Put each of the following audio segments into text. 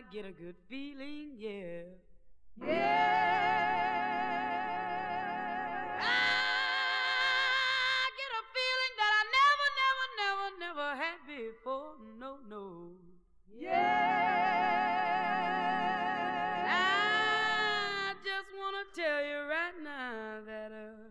get a good feeling, yeah. Yeah. I get a feeling that I never, never, never, never had before. No, no. Yeah. I just wanna tell you right now that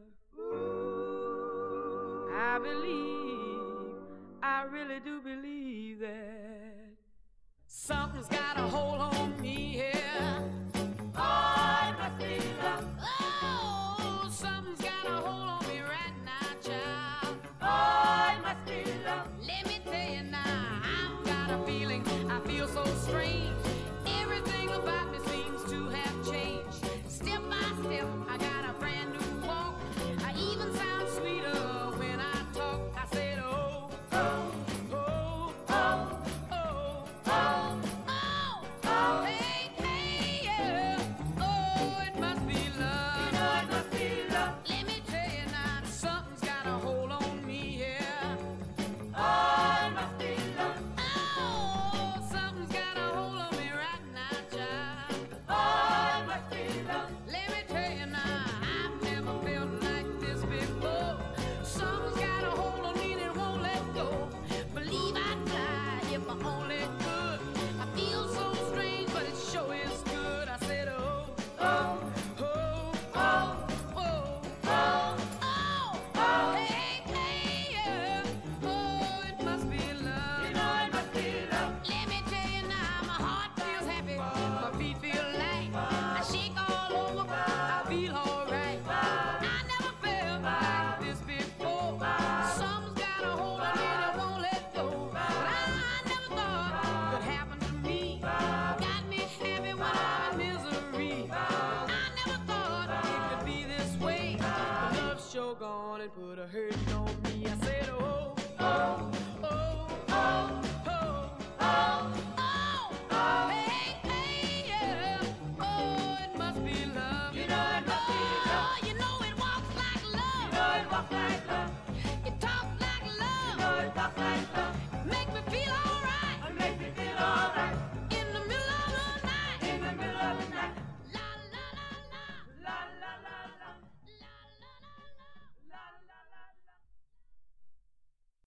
I believe, I really do believe that something's got a hold on me here. Oh, it must be love. Oh, something's got a hold on me right now, child. Oh, it must be love. Let me tell you now, I've got a feeling, I feel so strange. Everything about me seems to have changed. Step by step, I got a brand new walk. I even sound sweeter when I talk. I said, oh, oh, oh, oh, oh, oh, oh, oh, hey, hey, yeah. Oh, it must be love. You know it must be love. Let me tell you now, something's got a hold on me here. Oh, it must be love. Oh, something's got a hold on me right now, child. Oh, it must be love. Let me tell you now, I've never felt like this before. Something's got a hold on me that won't let go. Believe I'd fly if I only could. I feel so strange, but it sure is good. I said, oh, Oh, oh, oh, oh, oh, oh, oh. hey, hey, yeah. Oh, it must be love. You know it must be love. Let me tell you now, my heart feels happy, my feet feel light. I shake all over, I feel alright. I never felt like this before. Something's got a hold on me that won't let go. But I never thought it could happen to me. Got me happy when I'm in misery. I never thought it could be this way. But love's sure gone and put a hurting on me. I said, oh, Oh,